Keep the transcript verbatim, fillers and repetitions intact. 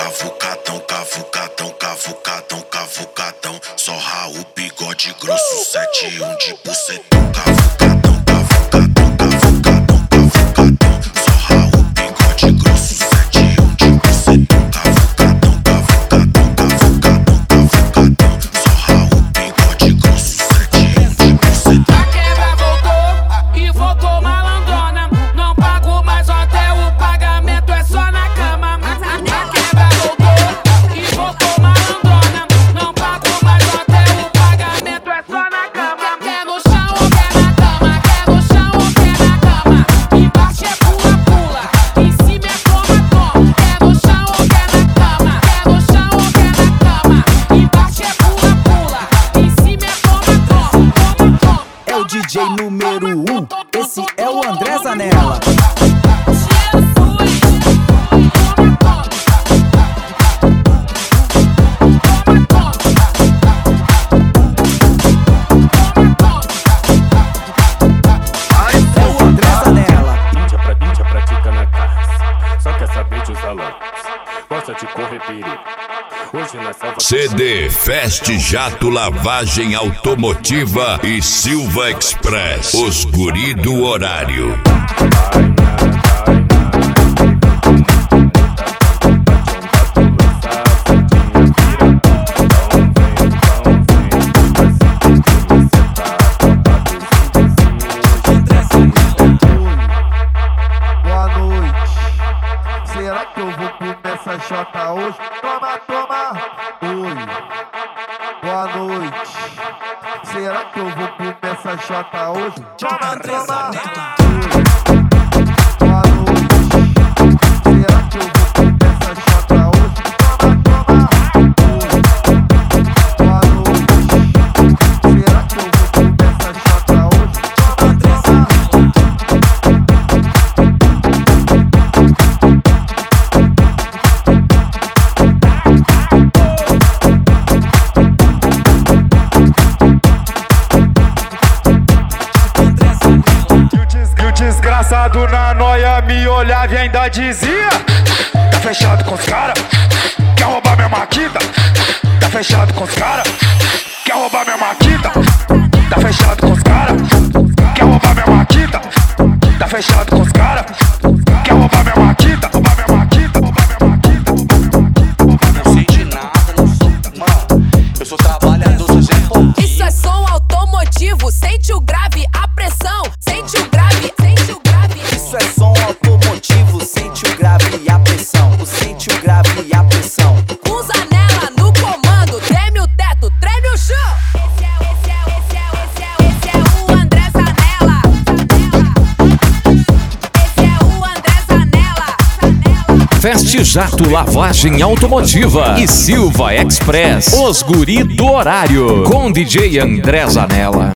cavucadão, cavucadão, cavucadão, cavucadão. Só Raul, bigode grosso, sete um de bucetão. Cavucadão, cavucadão, cavucadão, cavucadão. Só Raul, bigode grosso, sete um de bucetão. Cavucadão, cavucadão, cavucadão, cavucadão. Só Raul, bigode grosso, sete um de bucetão. A quebra voltou e voltou malandrona. Não pago mais hotel, o pagamento é só na cama. A quebra voltou e voltou malandrona. Não pago mais hotel, o pagamento é só na cama. Quer no chão ou quer na cama? Quer no chão ou quer na cama? Embaixo é pula, pula, em cima é toma, toma. Quer no chão ou quer na cama? Quer no chão ou quer na cama? Embaixo é pula, pula, em cima é toma, toma, toma, toma. É o D J número um, esse é o André Zanella. É o André Zanella. Índia pra Índia pratica na caça, só quer saber de usar lâmpadas, gosta de correr perigo. Hoje na selva C D Fast Jato Lavagem Automotiva e Silva Express, os guri do horário. Boa noite. Será que eu vou comer essa chota hoje? Toma, toma. Oi. Boa noite. Será que eu vou comer essa chota hoje? Toma, toma. Oi. Boa noite. Será que eu vou comer essa chota hoje? Toma, toma. Oi. Boa noite. Será que eu vou comer essa chota hoje? Toma, toma. E o desgraçado na noia me olhava e ainda dizia: tá fechado com os cara, quer roubar minha maquita? Tá fechado com os cara, quer roubar minha maquita? Tá fechado com os cara, quer roubar minha maquita? Tá fechado com os cara, quer roubar minha maquita? Roubar minha maquita, roubar minha maquita, roubar minha maquita, roubar minha maquita. Não sei de nada, não sou, mano, eu sou trabalhador, sou Zé Pouquinho. Isso é som automotivo, sente o grave, a pressão, sente o grave, sente o grave. Isso é som automotivo, sente o grave e a pressão. O sente o grave e a pressão. Com Zanella no comando, treme o teto, treme o chão. Esse é, esse é, esse é, esse é, esse é o André Zanella. Esse é o André Zanella. Fast Jato Lavagem Automotiva e Silva Express, os guri do horário, com D J André Zanella.